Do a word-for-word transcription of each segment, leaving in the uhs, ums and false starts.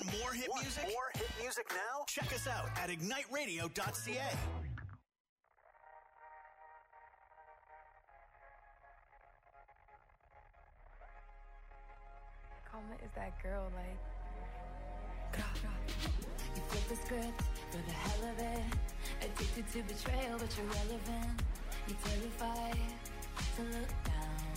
more hit Want music? More hit music now? Check us out at ignite radio dot c a. Karma is that girl, like. You flip the script for the hell of it. Addicted to betrayal, but you're relevant. You're terrified to look down.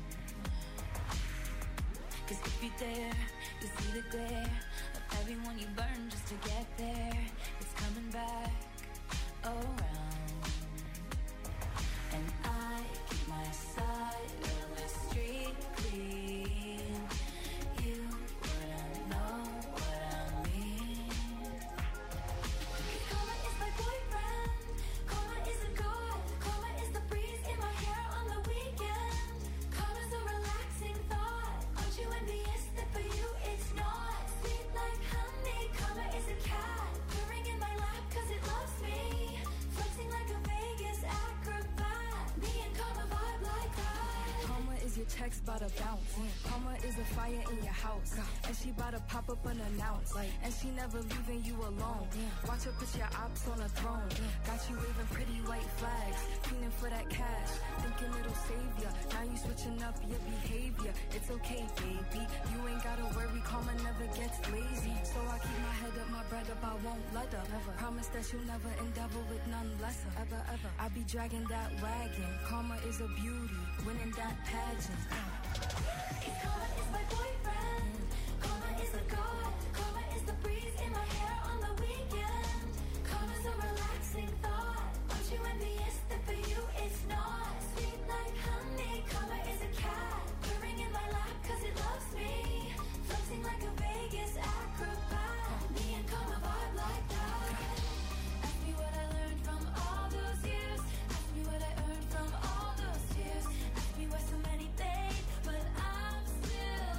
Cause if you dare, you see the glare of everyone you burn just to get there. It's coming back around. And I keep my side of the street clean. You wouldn't know what I mean. Karma is my boyfriend. Karma is a god. Karma is the breeze in my hair on the weekend. Karma's a relaxing thought. Aren't you envious that for you it's not? Sweet like honey. Karma is a cat purring in my lap cause it loves me. Flexing like a Vegas acrobat. Me and Karma vibe like that. Karma is your checks bout to bounce. Karma is a fire in your house. And she bout to pop up unannounced. And she never leaving you alone. Watch her put your ops on a throne. Got you waving pretty white flags. Feeling for that cash. Thinking it'll save ya. Now you switching up your behavior. It's okay, baby. You ain't gotta worry. Karma never gets lazy. So I keep my head up, my bread up. I won't let her. Never. Promise that you'll never endeavor with none lesser. Ever, ever. I be dragging that wagon. Karma is a beauty. Winning that pageant. Karma is my boyfriend. Karma is a god. Karma is the breeze in my hair on the weekend. Karma's a relaxing thought. Aren't you envious that for you it's not? Sweet like honey. Karma is a cat purring in my lap cause it loves me. Flexing like a Vegas acrobat. Me and Karma vibe like that. Ask me what I learned from all those years. Ask me what I earned from all those tears. Ask me why so many days, but I'm still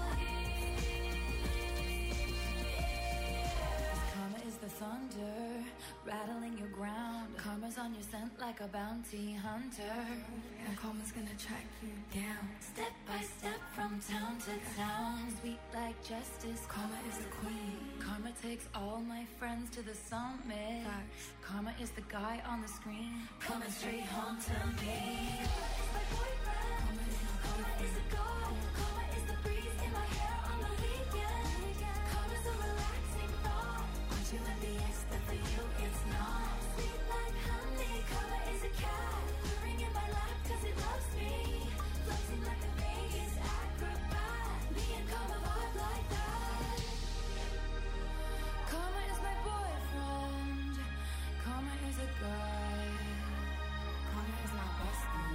here. Karma is the thunder rattling your ground. Karma's on your scent like a bounty hunter. And karma's gonna track you down. Step by step from town to town. Sweet like justice. Karma is the queen. Karma takes all my friends to the summit. Facts. Karma is the guy on the screen coming straight home to me. Karma is my boyfriend. Karma is my Karma is a god. Karma is the breeze in my hair on the weekend. Karma's a relaxing thought. Aren't you envious that for you it's not? Sweet like honey. Karma is a cat purring in my lap cause it loves me. Flexing like a Vegas acrobat. Me and Karma vibe like that. Karma is my boyfriend. Karma is a guy. Karma is my bestie.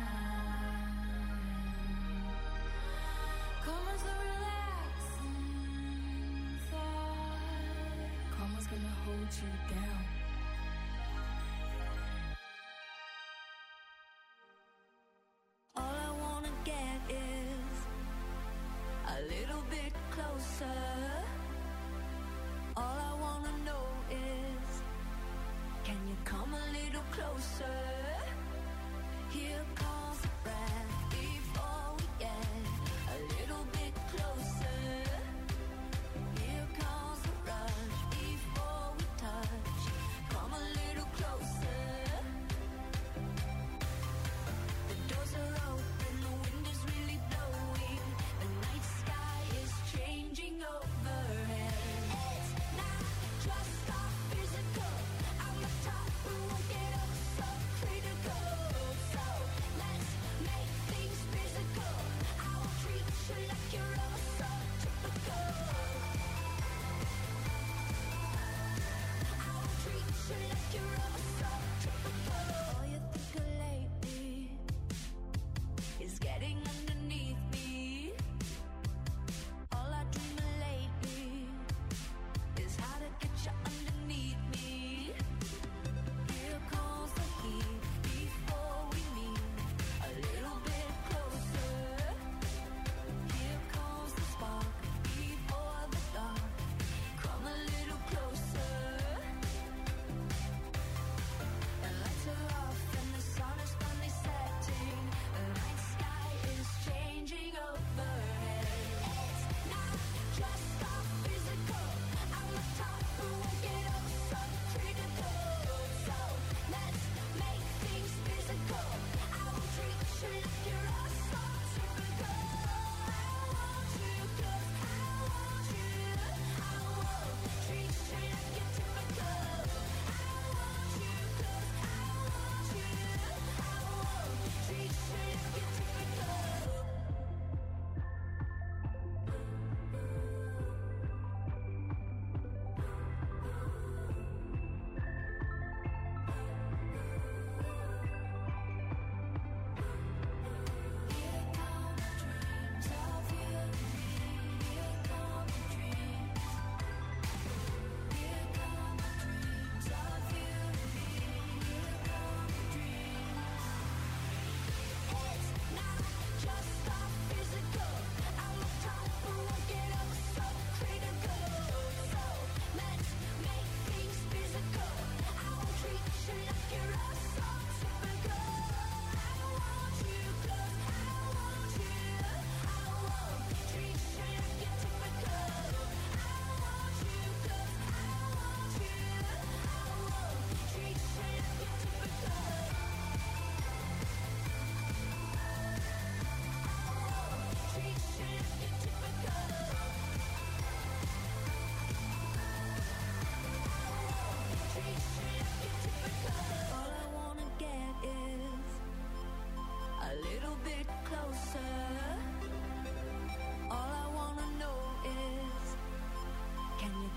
Karma's a relaxing thought. Karma's gonna hold you down. All I wanna get is a little bit closer. All I wanna know is, can you come a little closer? Here comes the breath before we get a little bit closer. Here comes the rush before we touch. Come a little closer. The doors are open, the wind is really blowing. The night sky is changing overhead. It's not just our physical. I'm the top, we won't get up so critical. So let's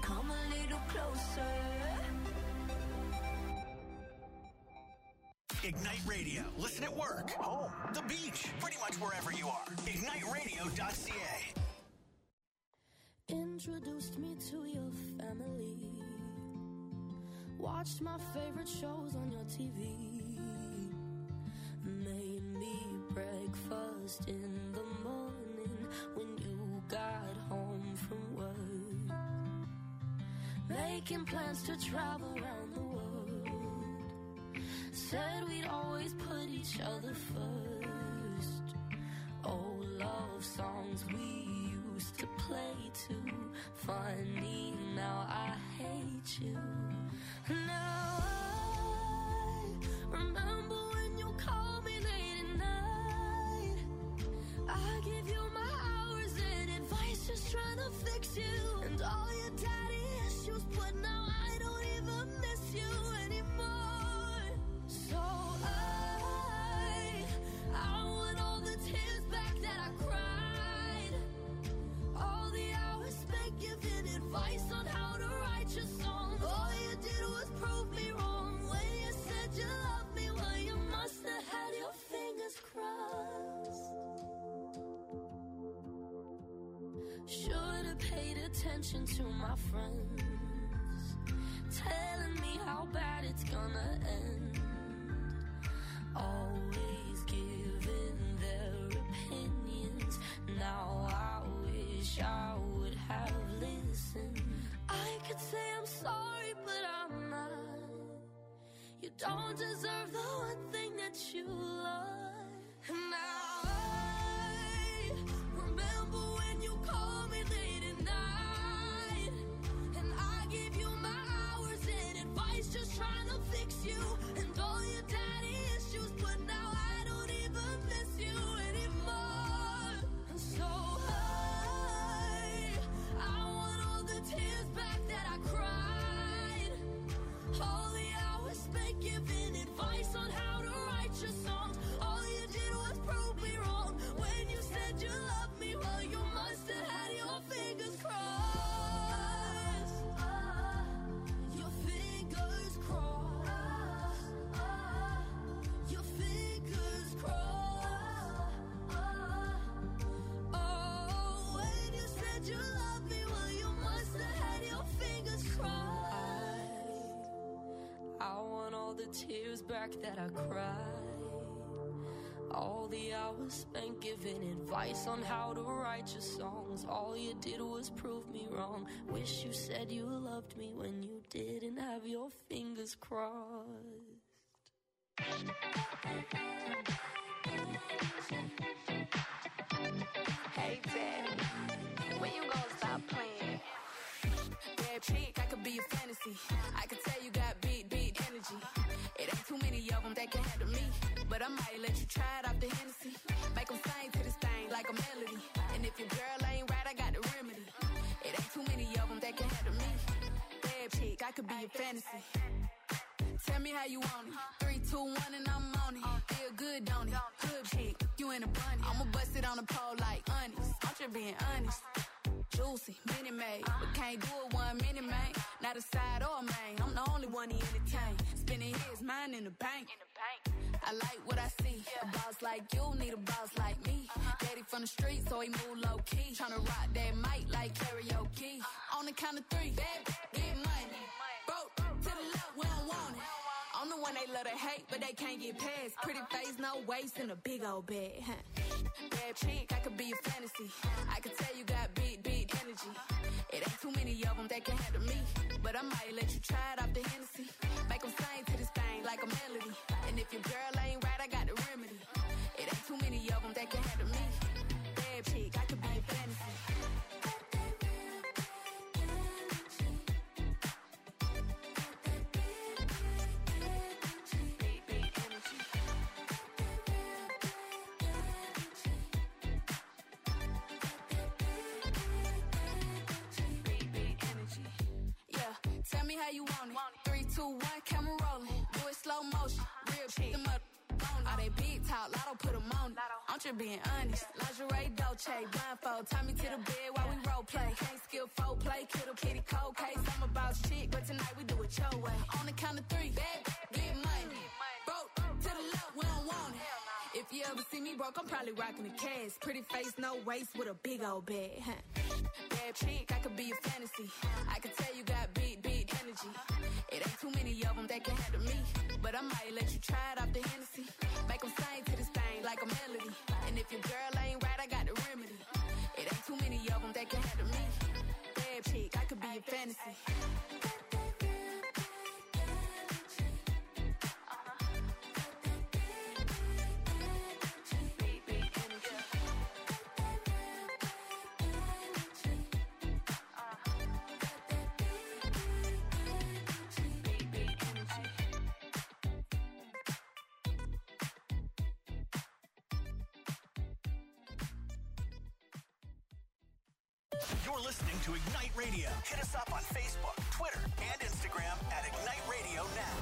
Come a little closer. Ignite Radio. Listen at work, home, the beach, pretty much wherever you are. ignite radio dot c a. Introduced me to your family. Watched my favorite shows on your T V. Made me breakfast in the morning when you got home from work. Making plans to travel around the world. Said we'd always put each other first. Old love songs we used to play too. Funny, now I hate you. Now I remember when you called me late at night. I give you my hours and advice, just trying to fix you. And all your daddy issues, but now I don't even miss you anymore. So I, I want all the tears back that I cried. All the hours spent giving advice on how to write your songs. All you did was prove me wrong when you said you loved me. Well, you must have had your fingers crossed. Should have paid attention to my friends, telling me how bad it's gonna end. Always giving their opinions. Now I wish I would have listened. I could say I'm sorry, but I'm not. You don't deserve the one thing that you love. And now I remember when you called me late at night, and I gave you my hours and advice, just trying to fix you. And all your daddy issues, but now I don't even miss you anymore. And so I, I want all the tears back that I cried. All the hours spent giving advice on how to write your songs. All you did was prove me wrong when you said you loved me. Well, you must have had your fingers crossed. Your fingers crossed. Your fingers crossed. Oh, when you said you loved me, well, you must have had your fingers crossed. I want all the tears back that I cried. All the hours spent giving advice on how to write your songs. All you did was prove me wrong. Wish you said you loved me when you didn't have your fingers crossed. Hey, Daddy, when you gonna stop playing? Bad chick, I could be a fantasy. I could tell you got big, big energy. It ain't too many of them that can handle me. But I might let you try it off the Hennessy. Make them sing to this thing like a melody. And if your girl ain't right, I got the remedy. It ain't too many of them that can handle me. Bad chick, I could be a fantasy. Tell me how you want it. Three, two, one, and I'm on it. Feel good, don't it? Good chick, you in a bunny. I'ma bust it on the pole like honest. I'm just being honest. Juicy, mini made, but can't do it one minute, man. Not a side or a main. I'm the only one he entertain. Spending his mind in the bank. I like what I see. A boss like you need a boss like me. Daddy from the street, so he move low key. Tryna rock that mic like karaoke. On the count of three, baby, get money. Broke to the left, we don't want it. I'm the one they love to hate, but they can't get past. Pretty face, no waist, and a big old bag. Huh? Bad chick, I could be a fantasy. I could tell you got big, big energy. It ain't too many of them that can handle me. But I might let you try it off the Hennessy. Make them sing to this thing like a melody. And if your girl ain't right, I got the remedy. It ain't too many of them that can handle me. Bad chick, I could be a fantasy. Tell me how you want it. Three, two, one, camera rolling. Do it slow motion. Real chick. Them up on all they big talk, lotto put them on it. I'm just being honest. Lingerie, Dolce, blindfold, tie me to the bed while we role play. Can't skill folk play, kiddo, kitty, cold case. I'm about shit, but tonight we do it your way. On the count of three, bad, get money. Broke to the left, we don't want it. If you ever see me broke, I'm probably rocking a cast. Pretty face, no waist, with a big old bag. Huh? Bad chick, I could be a fantasy. I could tell you got big, big energy. It ain't too many of them that can handle me. But I might let you try it off the Hennessy. Make them sing to this thing like a melody. And if your girl ain't right, I got the remedy. It ain't too many of them that can handle me. Bad chick, I could be a fantasy. You're listening to Ignite Radio. Hit us up on Facebook, Twitter, and Instagram at Ignite Radio Now.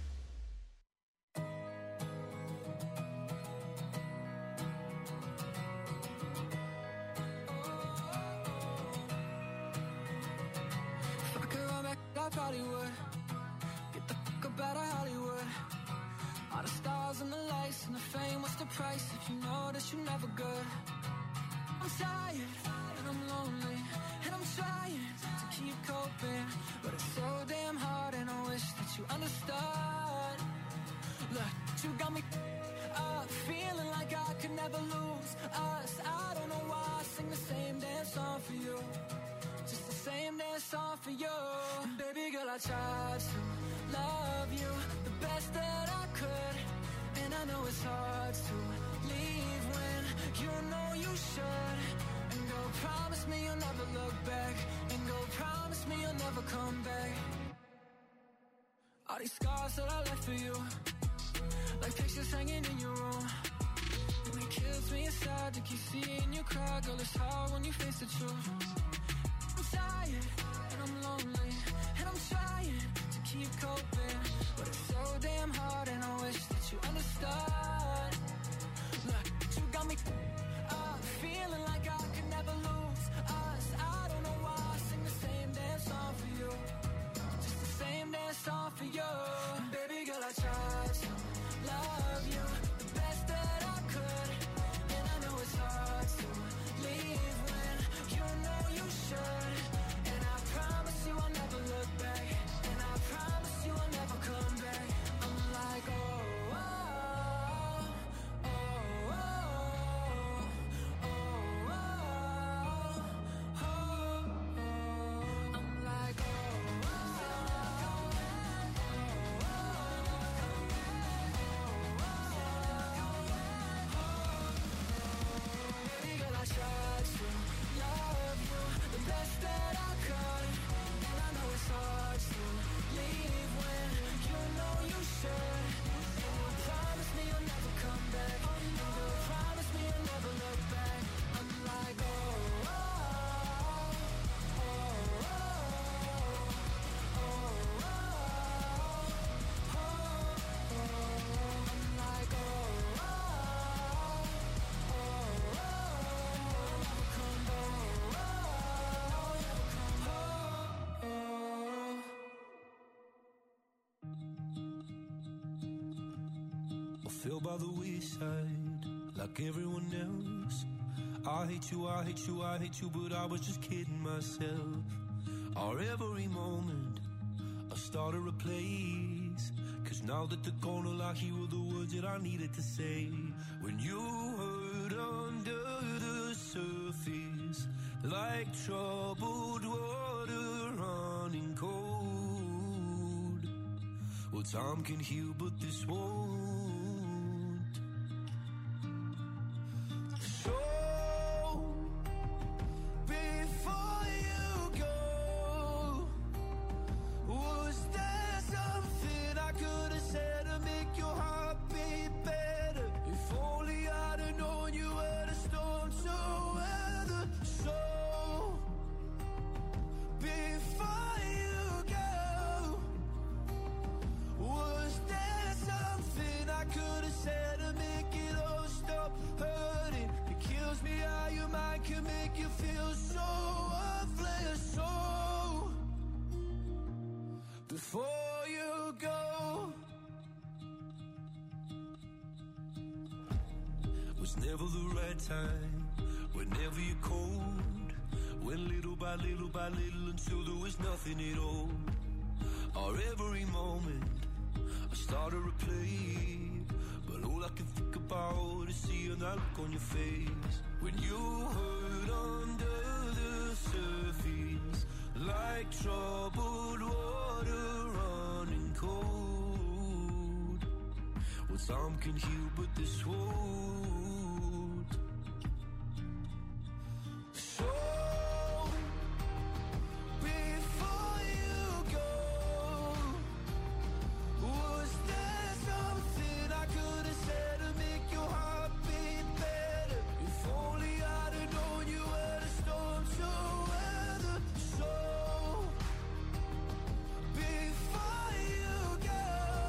If I could run back, I probably would. Get the fuck up out of Hollywood. All the stars and the lights and the fame, what's the price if you know that you're never good? I'm tired and I'm lonely and I'm trying to keep coping, but it's so damn hard and I wish that you understood. Look, you got me up, feeling like I could never lose us. I don't know why I sing the same damn song for you, just the same damn song for you. And baby girl, I tried to love you the best that I could, and I know it's hard to leave when you know you should. And go promise me you'll never look back, and go promise me you'll never come back. All these scars that I left for you, like pictures hanging in your room, and it kills me inside to keep seeing you cry. Girl, it's hard when you face the truth. I'm tired and I'm lonely and I'm trying to keep coping, but it's so damn hard and I wish that you understood. Look, you got me up, feeling like I could never lose us. I don't know why I sing the same damn song for you, just the same damn song for you. And baby girl, I tried to love you the best that I could, and I know it's hard to leave when you know you should. And I promise you I'll never look back, and I promise you I'll never come back. I'm like, oh, oh, oh, oh, oh, oh, oh, oh. I'm like, oh, baby girl, I tried to love you the best that I could, and I know it's hard to leave when you know you should. And you promise me you'll never come back, and you promise me you'll never look back. I'm like, oh, oh, oh, oh, oh, oh, oh, oh. I'm like, oh, oh, oh, oh, never come back, oh, never come back, oh. I fell by the wayside like everyone else. I hate you, I hate you, I hate you, but I was just kidding myself. Our every moment I started a place, cause now that they're gone, all I hear were the words that I needed to say. When you hurt under the surface, like troubled water running cold. Well, time can heal, but this won't. So, before you go, was there something I could have said to make your heart beat better? If only I'd have known you were the storm to weather. So, before you go, was there something I before you go. Was never the right time, whenever you're cold. Went little by little by little until there was nothing at all. Or every moment I started to play, but all I can think about is seeing that look on your face when you hurt under the surface, like troubled water running cold. Well, time can heal, but this won't. So before you go, was there something I could have said to make your heart beat better? If only I'd have known you were the storm to weather. So before you go,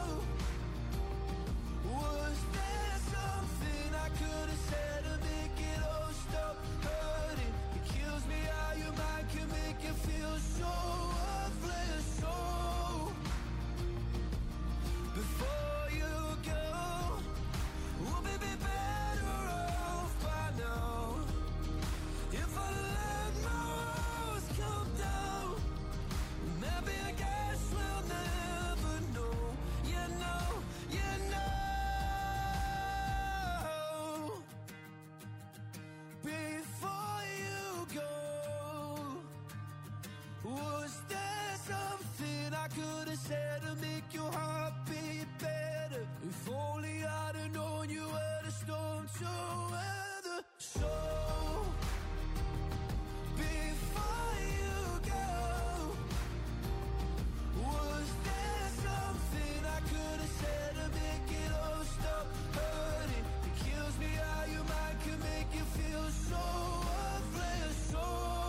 was there something I could have said to make it all stop hurting? It kills me how your mind can make you feel so worthless. So before you go, we'll be be better off by now. If I let my walls come down, maybe I guess we'll never know. You know, you know. Before you go, was there something I could have said to make your heart beat better? If only I'd have known you were the storm to weather. So before you go, was there something I could have said to make it all stop hurting? It kills me how your mind can make you feel so worthless. So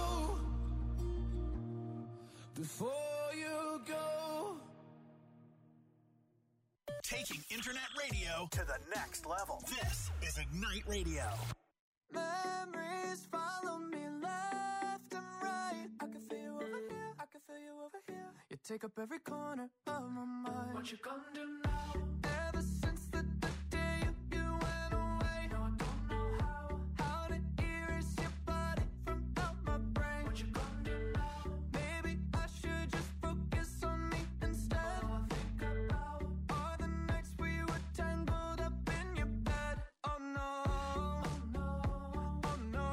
before you go. Taking internet radio to the next level. This is Ignite Radio. Memories follow me left and right. I can feel you over here, I can feel you over here. You take up every corner of my mind. What you gonna do now? Ever since the, the day you, you went away, no, I don't know how, how to erase your body from out my brain. What you gonna do now? Maybe I should just focus on me instead. All I think about are the nights we were tangled up in your bed. Oh no, oh no, oh no,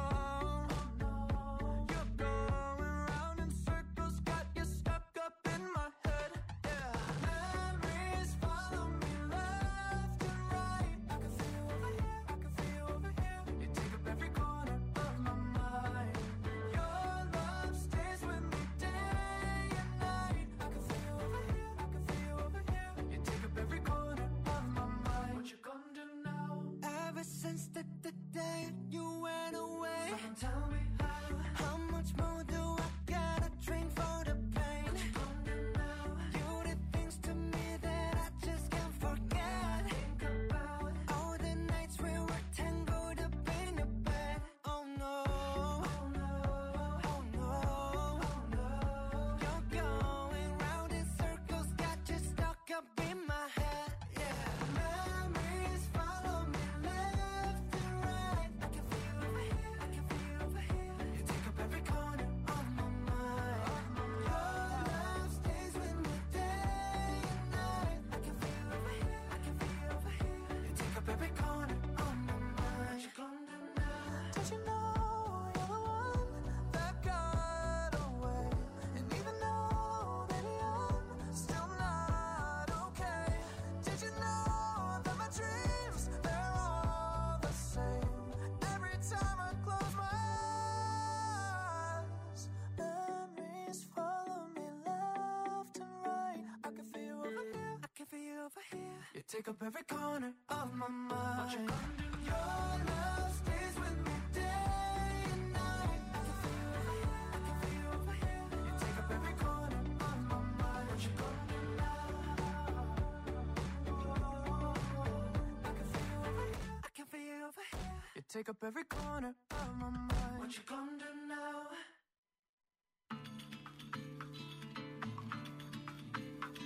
oh no. You're going round in circles, got you stuck up in my head. Yeah, memories follow me left and right. I can feel you over here, I can feel you over here. You take up every corner of my mind. Your love stays with me day and night. I can feel you over here, I can feel you over here. You take up every corner of my mind. What you gonna do now? Ever since the, the day you went away, someone tell me how. How much more do I gotta drink for the pain? What you gonna do now? You did things to me that I just can't forget. Think about all the nights we were tangled up in your bed. Oh no, oh no, oh no, oh no. You're going round in circles, got you stuck up in my head. Yeah, memories follow me left and right. I can feel you over here, I can feel you over here. You take up every corner of my mind. Your love stays with me day and night. I can feel you over here, I can feel you over here. You take up every corner of my mind. What you gonna do now? Don't you know you're the one that got away? And even though, baby, I'm still not okay. Did you know that my dreams, they're all the same? Every time I close my eyes, memories follow me left and right. I can feel you over here, I can feel you over here. You take up every corner of my mind. What you gonna do? Your love stays with me day and night. I can feel you over here, I can feel you over here. You take up every corner of my mind. What you gonna do now? I can feel you over here, I can feel you over here. You take up every corner of my mind. What you gonna do now?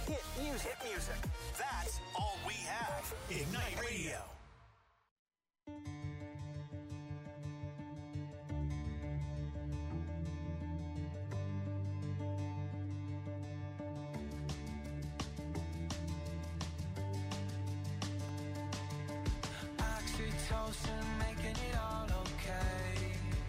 Hit music. Hit music. That's all we have. Ignite Radio. Oxytocin, making it all okay.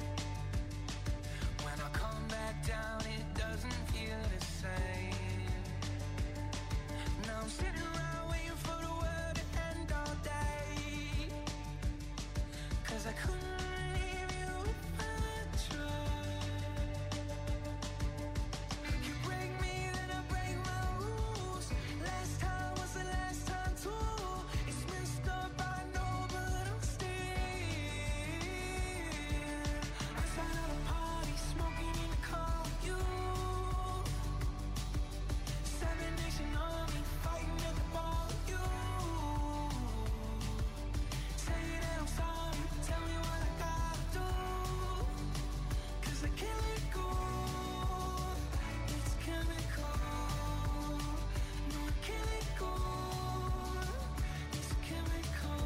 When I come back down, it doesn't feel the same. Now I'm sitting around waiting for the world to end all day. Cause I couldn't leave you if I tried. You break me, then I break my rules. Last time was the last time too. It's messed up, I know, but I'm still outside of a party, smoking in the car with you. Seven Nation Army, fighting at the bar with you. Say that I'm sorry, tell me what I gotta do. Cause I can't let go. It's chemical. No, I can't let go. It's chemical.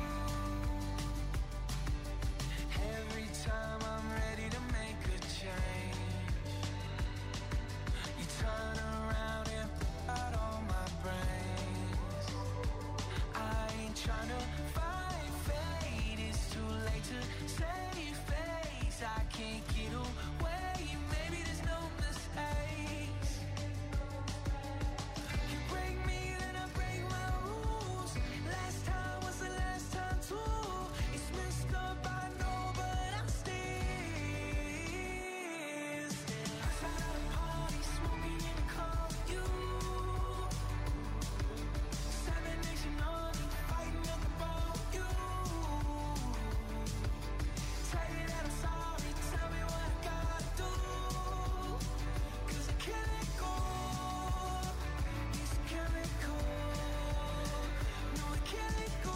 Every time I'm ready to make a change, you turn around and put out all my brains. I ain't tryna fight fate, it's too late to save face. I can't get away, maybe there's no mistakes. You break me, then I break my rules. Last time was the last time too. It's messed up, I know, but I'm still outside of the party, smoking in the car with you. Seven Nation Army, fighting at the bar with you. Say that I'm sorry, tell me what I gotta do. Cause I can't let go. It's chemical. No, I can't let go.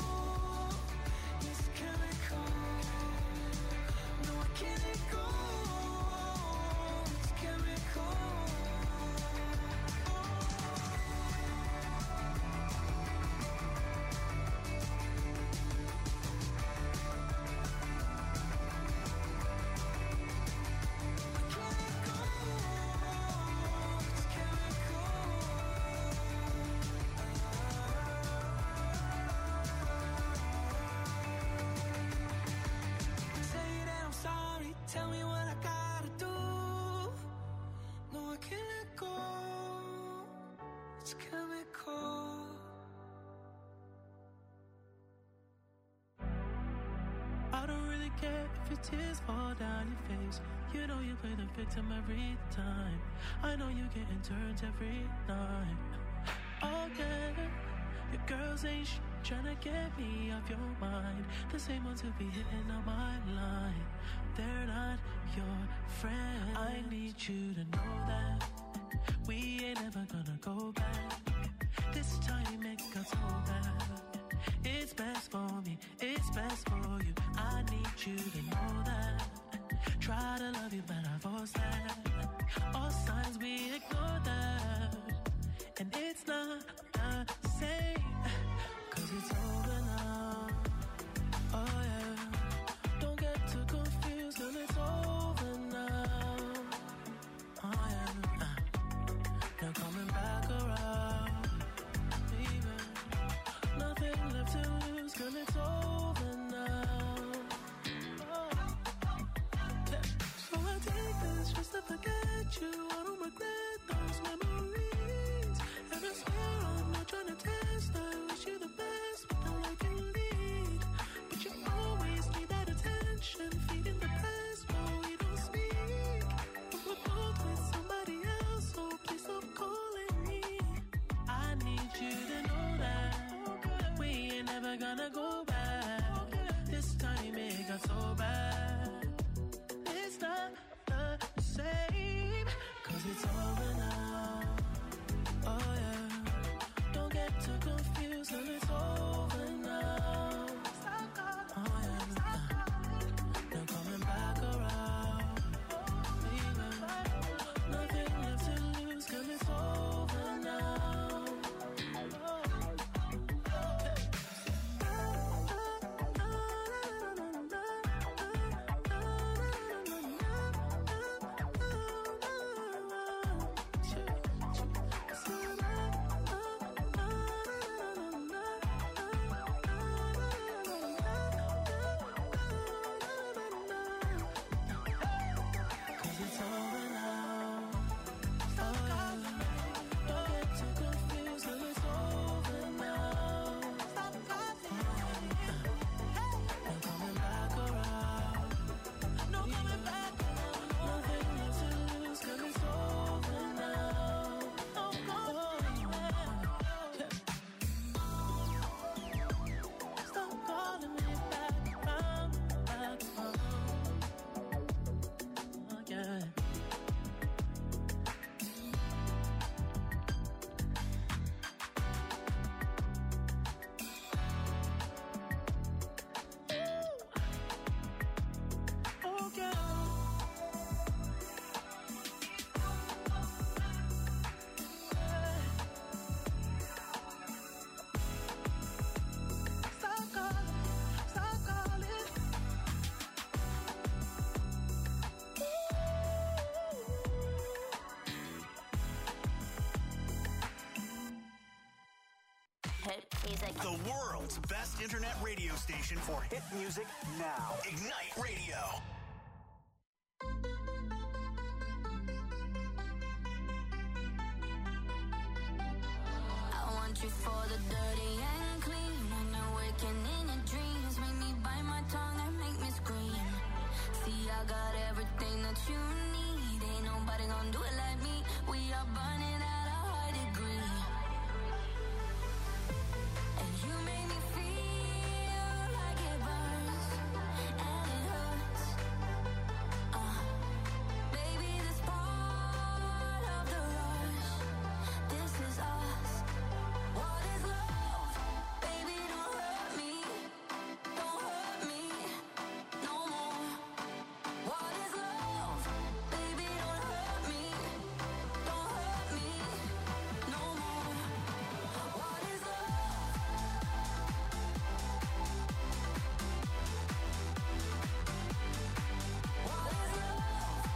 It's chemical. No, I can't let go. It's chemical. Say that I'm sorry, tell me what I gotta do. No, I can't let go. It's chemical. I don't really care if your tears fall down your face. You know you play the victim every time. I know you getting turned every night. Oh yeah, your girls ain't sh- tryna get me off your mind. The same ones who be hitting on my line. They're not your friend. I need you to know that we ain't ever gonna go back. This time it got so bad. It's best for me, it's best for you. I need you to know that. Try to love you, but I force that. All signs we ignore that. And it's not the same. Cause it's over now. Oh yeah. Don't get too confused, cause it's over now. Oh yeah. Uh, now coming back around. Baby. Nothing left to lose, cause it's over now. Oh. Yeah. So I take this just to forget you. I don't regret those memories. And I swear I'm not trying to test. I wish you the best, but now I can lead. But you always need that attention, feeding the past while we don't speak. But we're both with somebody else, so please stop calling me. I need you to know that we ain't never gonna go back. This time it got so bad. It's not the same, cause it's over now. Oh yeah. Don't get too confused, cause it's over now. Oh yeah. Now coming back around. Baby. Nothing left to lose, cause it's over now. The world's best internet radio station for hit music now. Ignite Radio. I want you for the dirty and clean. When you're waking in your dreams, make me bite my tongue and make me scream. See, I got everything that you need. Ain't nobody gonna do it like me. We are burning at a high degree. And you make me feel like it burns and it hurts. Uh, baby, this part of the rush. This is us. What is love? Baby, don't hurt me. Don't hurt me no more. What is love? Baby, don't hurt me. Don't hurt me no more. What is love? What is love?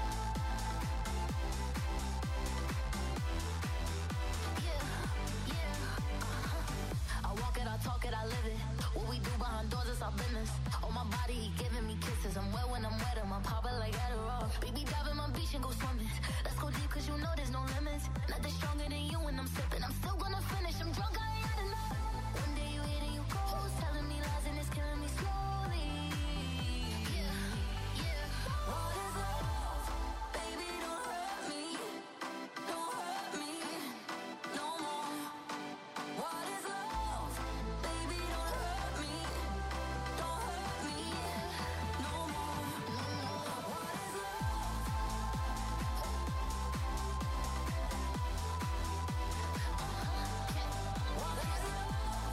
Yeah, yeah, uh-huh. I walk it, I talk it, I live it. What we do behind doors is our business. On my body, he giving me kisses. I'm wet when I'm wet, I'm popping like Adderall. Baby, dive in my beach and go swimming. Let's go deep, cause you know there's no limits. Nothing stronger than you when I'm sipping. I'm still gonna finish, I'm drunk, I ain't had enough. One day you hit and you go, telling me lies and it's killing me slowly. Yeah, yeah. What is love? Baby, don't hurt me. Don't hurt me no more. What is love? Baby, don't hurt me. Don't hurt me no more. What is love? What is love?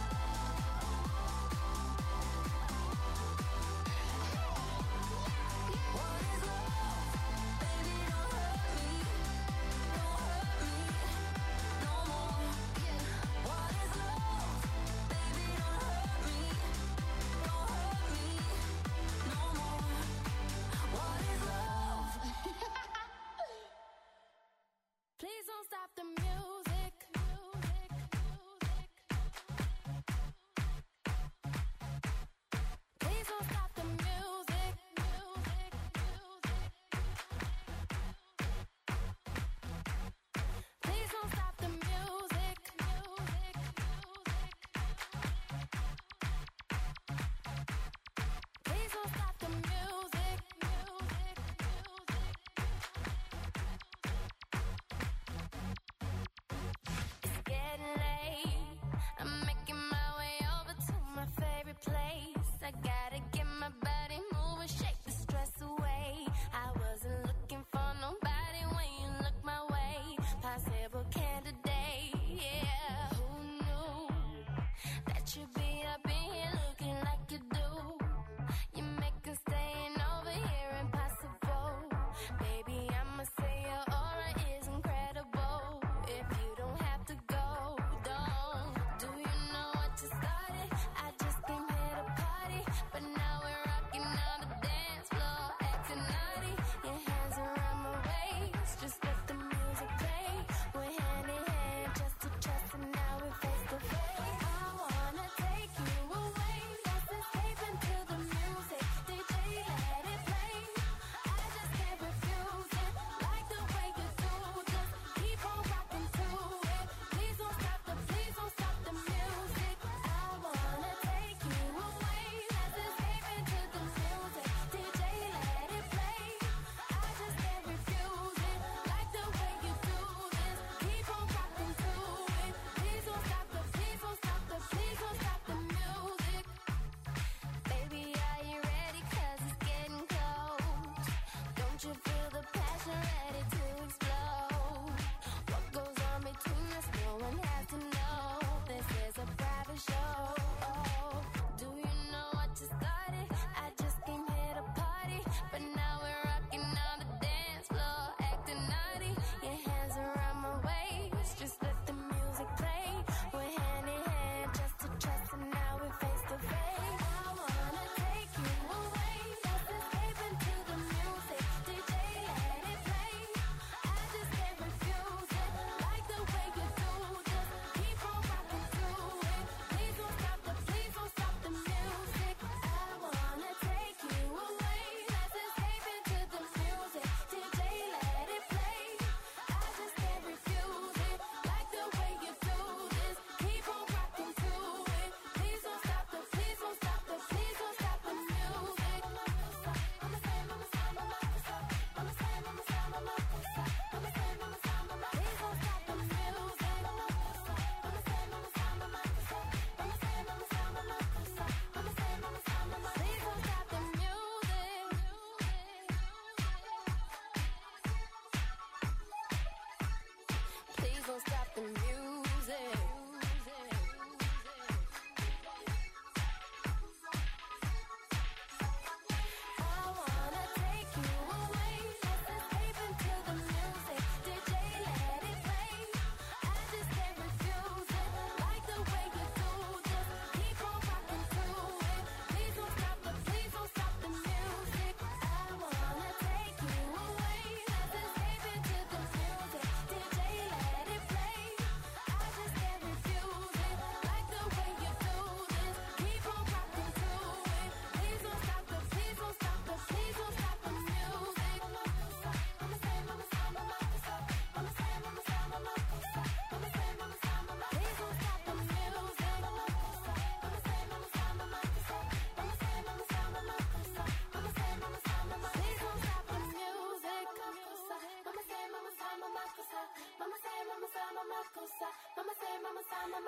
What is love? Baby, don't hurt me. Don't hurt me no more. What is love? Baby, don't hurt me. Don't hurt me no more. What is love? Please don't stop the music. Please don't stop the music. Please don't stop the music. Please don't stop the music. It's getting late. I'm making my way over to my favorite place. I gotta get my body moving, shake the stress away. I wasn't looking for nobody when you look my way. Possible candidate, yeah. Who knew that you'd be up in here looking like you do? You make us staying over here impossible. Baby, I'ma say your aura is incredible. If you don't have to go, don't. Do you know what you started? I just came here to party, but now we're rocking on the dance floor, acting naughty. Your hands around my waist, just let the music play. We're hand in hand, just to trust, and now we're face to face. I wanna take you away, let's escape into the music. D J, let it play. I just can't refuse it, like the way you do. Just keep on rocking to it. Please don't stop the, please don't stop the music. I wanna take you away, let's escape into the music. D J, let it play. I just can't refuse it, like the way you do this. Keep on rocking to it. Please don't stop the, please don't stop the, please don't stop the music. Baby, are you ready? 'Cause it's getting close. Don't you feel the passion ready to explode? What goes on between us, no one has to know. This is a private show. Do you know what you started? I just came here to party, but now we're rocking on the dance floor, acting naughty. Your hands around my waist, just let the music play. We're hand in hand, just to trust, and now we're face to face. I wanna take you away, let's escape into the music. D J, let it play.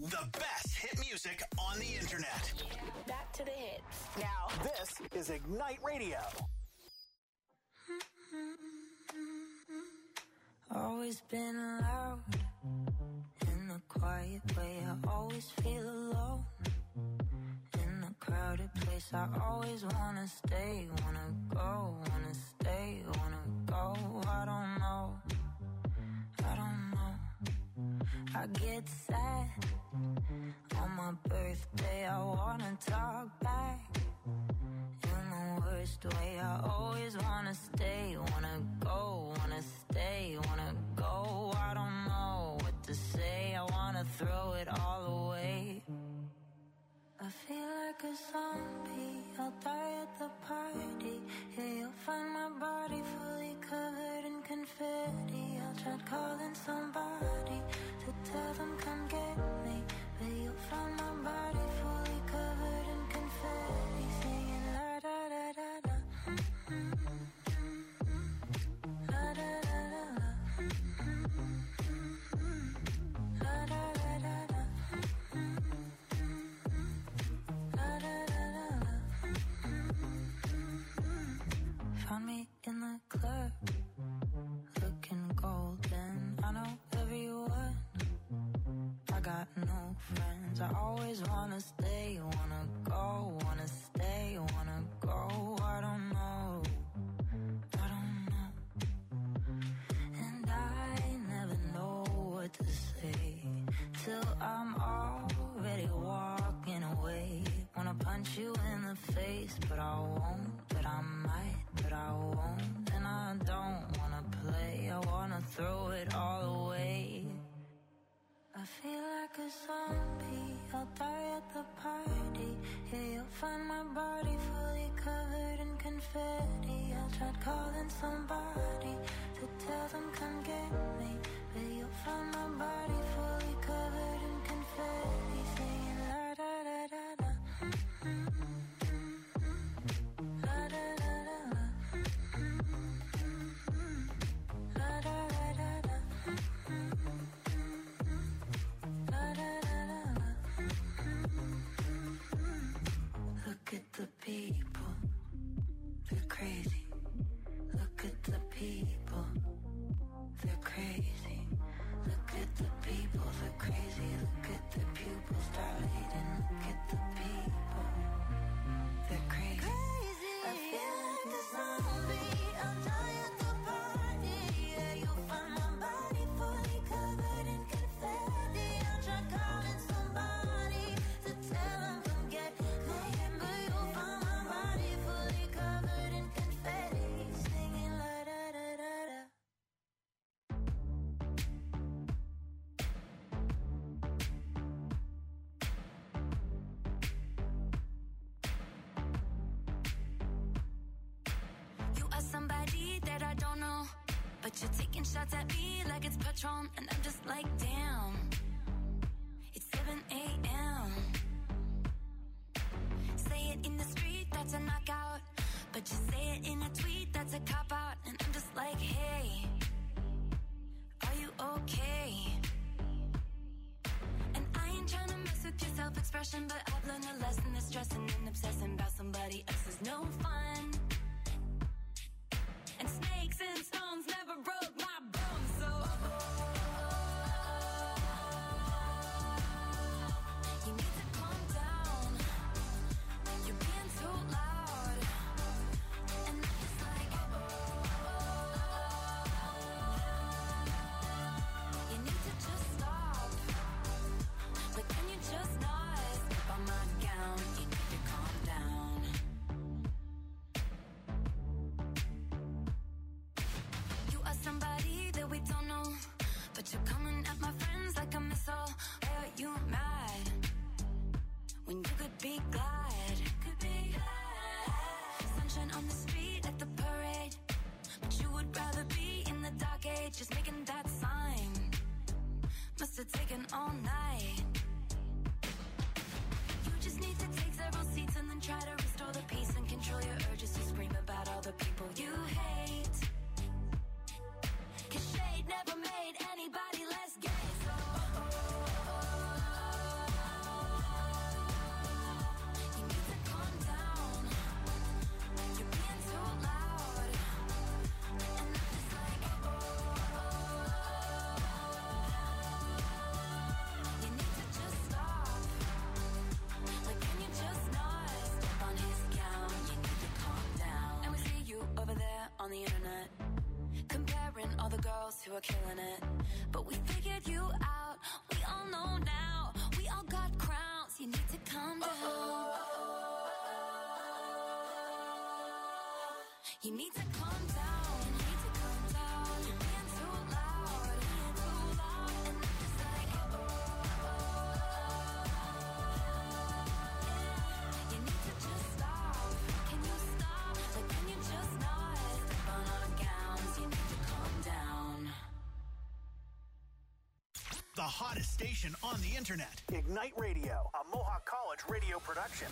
The best hit music on the internet. Back to the hits. Now, this is Ignite Radio. Always been loud in a quiet way. I always feel alone in a crowded place. I always wanna stay, wanna go, wanna stay, wanna go. I don't know, I don't know. I get sad on my birthday. I wanna talk back in the worst way. I always wanna stay, wanna go, wanna stay, wanna go. I don't know what to say. I wanna throw it all away. I feel like a zombie. I'll die at the party. Yeah, you'll find my body fully covered in confetti. I'll try calling somebody to tell them come get me, but you'll find my body fully covered in confetti, singing la da da da da. La da da da da. La da da da da. La da da da da. Found me in the club, looking golden. I know everyone, I got no friends. I always wanna stay, wanna go, wanna stay, wanna go. I don't know, I don't know. And I never know what to say till I'm already walking away. Wanna punch you in the face, but I won't, but I might, but I won't. And I don't wanna play, I wanna throw it all away. I feel like a zombie, I'll die at the party. Yeah, you'll find my body fully covered in confetti. I tried calling somebody to tell them come get me, but you'll find my body fully covered in confetti, singing la da da da da. La da da da da. La da da da da. Look at the people, they're crazy. Look at the people, they're crazy. Look at the people, they're crazy. Look at the pupils dilating. Look at the people, they're crazy. I feel like a zombie, I'll die at the party. Yeah, you'll find my body fully covered in confetti. I'll try calling somebody to tell them come get me, but you'll find my body fully covered in confetti, singing la da da da da. You are somebody that I don't know, but you're taking shots at me like it's Patron, and I'm just like, damn. It's seven a.m. Say it in the street, that's a knockout, but you say it in a tweet, that's a cop-out, and I'm just like, hey, are you okay? And I ain't trying to mess with your self-expression, but I've learned a lesson that stressing and obsessing about somebody else is no fun. And snakes and stones never broke my bones, so you need to calm down. You're being too loud, and I'm just like, you need to just stop. But can you just not step on my gown? You need to calm down. You are somebody that we don't know, but you're coming at my friends like a missile. Why are you mad when you could be glad? Could be glad. Sunshine on the street at the parade, but you would rather be in the dark age, just making that sign. Must have taken all night. You just need to take several seats and then try to restore the peace and control your urges to scream about all the people you hate. 'Cause shade never made anybody less gay, so you were killing it. But we figured you out, we all know now. We all got crowns, you need to calm down. You need to calm down, you need to calm down. You're being too loud, being too loud. And I'm just like, oh, oh, oh. You need to just stop. Can you stop? Like, can you just not step on our gowns? You need to calm down. The hottest station on the internet. Ignite Radio, a Mohawk College radio production.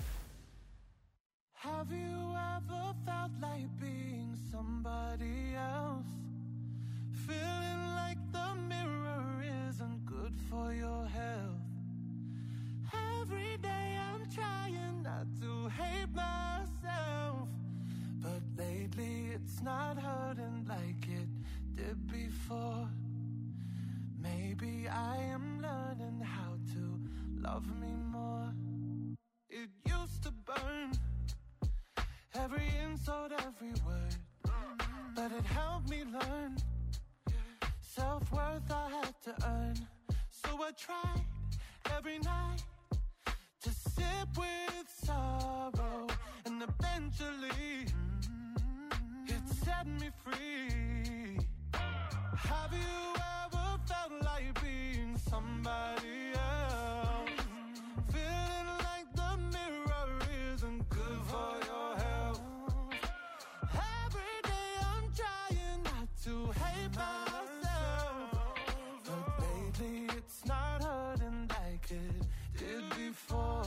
Have you ever felt like being somebody else? Feeling like the mirror isn't good for your health. Every day I'm trying not to hate myself, but lately it's not hurting like it did before. Maybe I am learning how to love me more. It used to burn, every insult, every word, but it helped me learn. Self-worth I had to earn, so I tried every night to sip with sorrow, and eventually it set me free. Have you ever felt like being somebody else? Feeling like the mirror isn't good for your health. Every day I'm trying not to hate myself, but lately it's not hurting like it did before.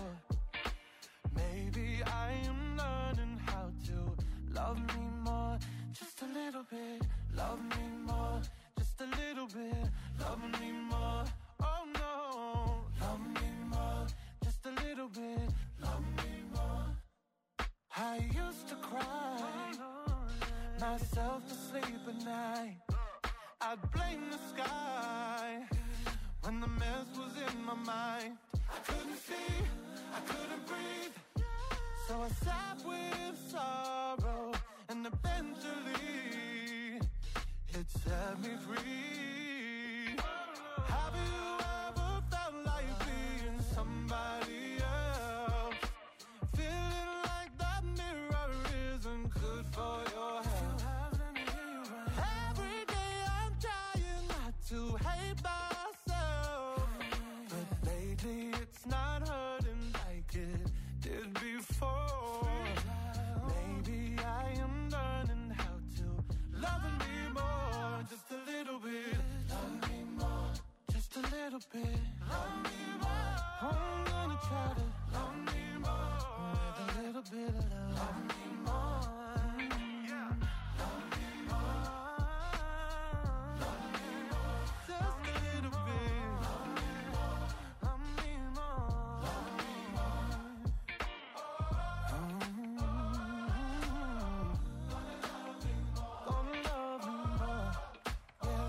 Maybe I am learning how to love me more, just a little bit. Love me more, just a little bit. Love me more, oh no. Love me more, just a little bit. Love me more. I used to cry myself to sleep at night. I'd blame the sky when the mess was in my mind. I couldn't see, I couldn't breathe, so I sat with sorrow, and eventually it set me free. Have you ever felt like being somebody else? Feeling like that mirror isn't good for your health. Every day I'm trying not to hate myself, but lately it's not hurting like it did before. Maybe I am learning how to love me more, just a little bit. Love me more, just a little bit. Love me more. I'm gonna try to love me more with a little bit of love. Love me more, yeah. Love me more, love me more, just a little bit. Love me more, love me more, love me more. Gonna love me more, yeah.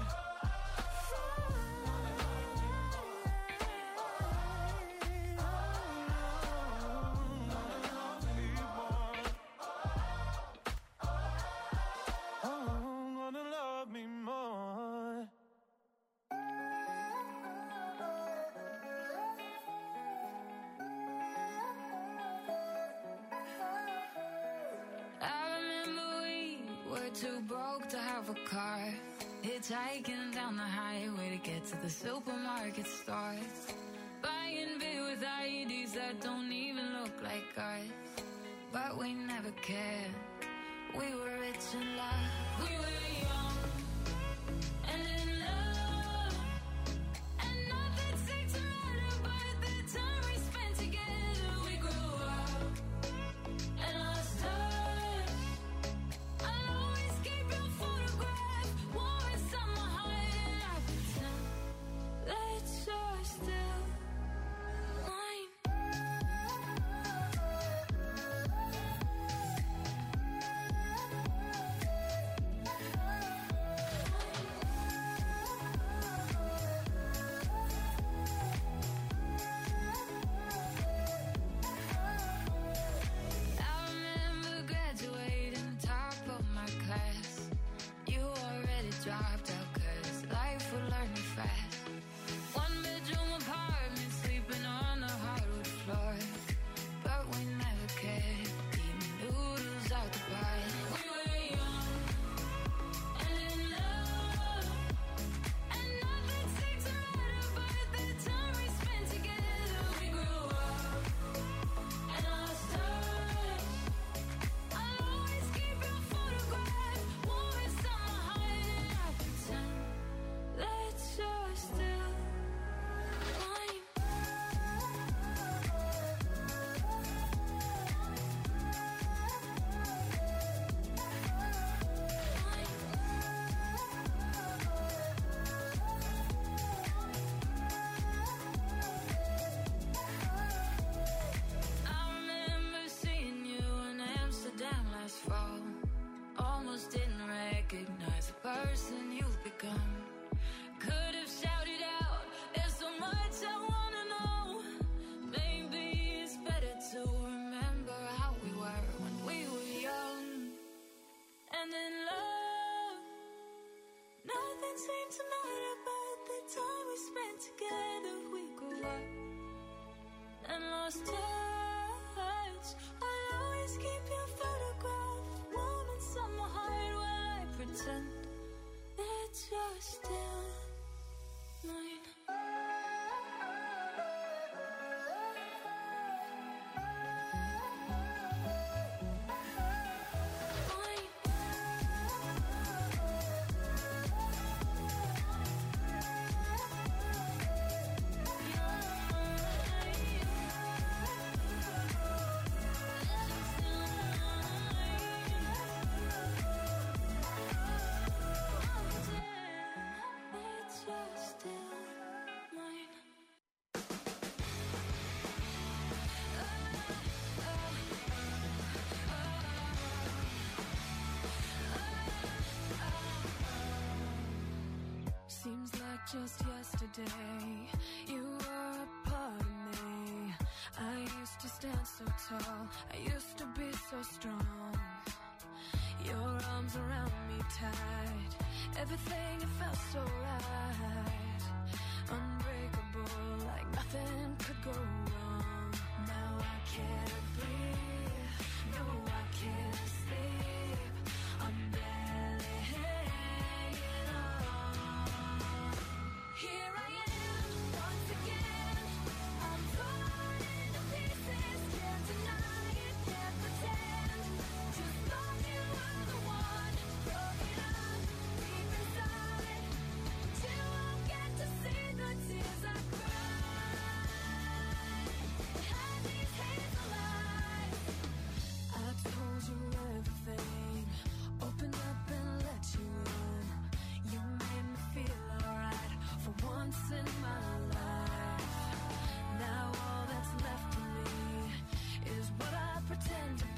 Oh, gonna love me more. I remember we were too broke to have a car, hitchhiking down the highway to get to the supermarket stores, buying beer with I E Ds that don't even look like ours. But we never cared. We were rich in love. We were young and in love, and nothing seemed to matter by the time we spent together. We grew up and lost touch. I'll always keep your photograph warm inside my heart, and I pretend that you're still mine. just yesterday. You were a part of me. I used to stand so tall, I used to be so strong. Your arms around me tight, everything, it felt so right. Unbreakable, like nothing could go wrong. Now I can't breathe, no I can't sleep, I'm barely hanging on. Here I am, once again, I'm torn into pieces. Can't deny it, can't pretend. Just thought you were the one, broken up deep inside. But you won't get to see the tears I cried. Behind these hazel eyes, I told you everything, opened up and let you in. You made me feel alright for once in my life. Now all that's left of me is what I pretend to